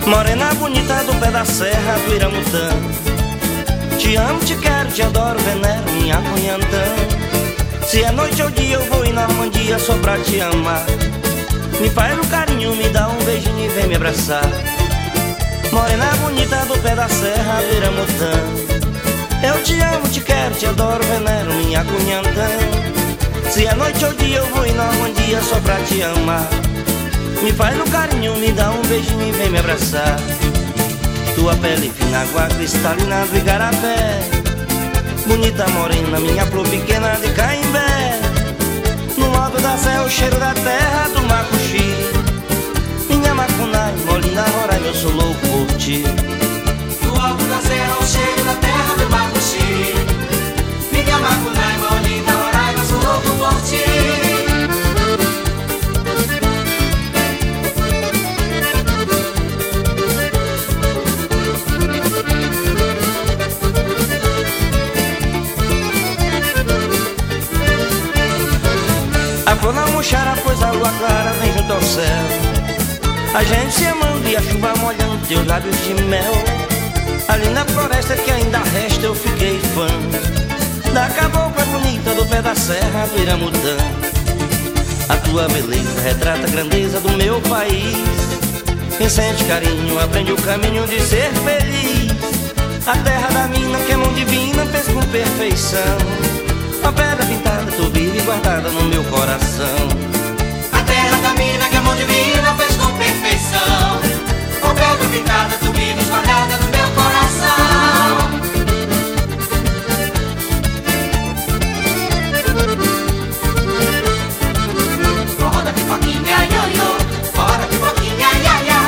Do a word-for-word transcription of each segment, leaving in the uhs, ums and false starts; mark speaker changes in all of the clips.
Speaker 1: Morena bonita do pé da serra do Iramutã, te amo, te quero, te adoro, venero minha Cunhantã. Se é noite ou dia eu vou em Normandia só pra te amar. Me faz um carinho, me dá um beijinho e vem me abraçar. Morena bonita do pé da serra do Iramutã, eu te amo, te quero, te adoro, venero minha Cunhantã. Se é noite ou dia eu vou em Normandia só pra te amar. Me faz um carinho, me dá um beijinho e vem me abraçar. Tua pele fina, água cristalina do Igarapé, bonita morena, minha flor pequena de Caimbé. No alto da serra o cheiro da terra do Macuxi, minha Macunai, Molinda, Roraima, eu sou louco por ti.
Speaker 2: No alto da serra o cheiro da terra do Macuxi, minha Macunai, Molinda, Roraima, eu sou louco por ti.
Speaker 1: A flor na mochara, pois a lua clara vem junto ao céu, a gente se amando e a chuva molhando teus lábios de mel. Ali na floresta que ainda resta eu fiquei fã da cabocla bonita do pé da serra do Iramutã. A tua beleza retrata a grandeza do meu país. Quem sente carinho aprende o caminho de ser feliz. A terra da mina que é mão divina fez com perfeição. A pedra pintada tu vive guardada no meu coração.
Speaker 2: A terra da mina que a mão divina fez com perfeição. A pedra pintada tu vives guardada no meu coração. Forró da pipoquinha, ioiô, forró da pipoquinha, iaiá.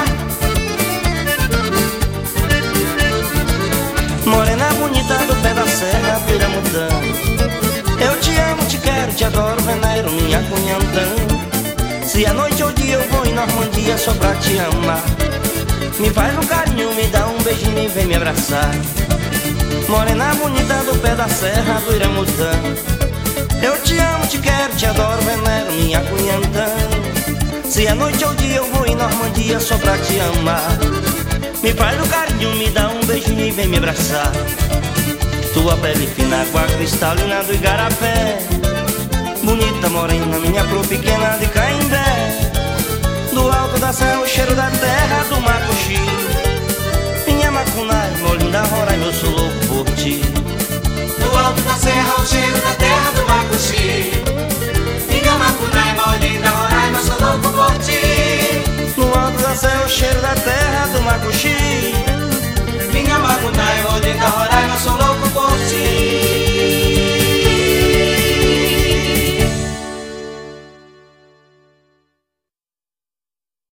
Speaker 1: Morena bonita do pé da serra do Iramutã, eu te amo, te quero, te adoro, venero minha Cunhantã. Se é noite ou dia eu vou em Normandia só pra te amar. Me faz um carinho, me dá um beijinho e vem me abraçar. Morena bonita do pé da serra do Iramutã, eu te amo, te quero, te adoro, venero minha Cunhantã. Se é noite ou dia eu vou em Normandia só pra te amar. Me faz um carinho, me dá um beijinho e vem me abraçar. Tua pele fina, água cristalina do Igarapé, bonita morena, minha flor pequena de Caimbé. Do alto da serra o cheiro da terra do Macuxi, minha Macunai, Molinda, Roraima, eu sou louco por ti.
Speaker 2: Do alto da serra o cheiro da terra do Macuxi, minha Macunai, Molinda, Roraima, eu sou louco por ti.
Speaker 1: No alto da serra o cheiro da terra do Macuxi,